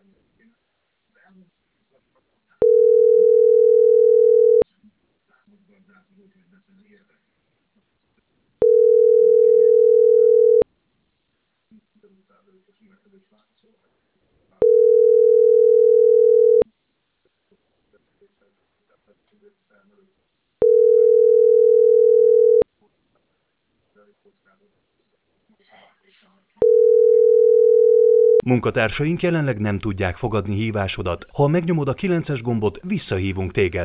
Munkatársaink jelenleg nem tudják fogadni hívásodat. Ha megnyomod a 9-es gombot, visszahívunk téged.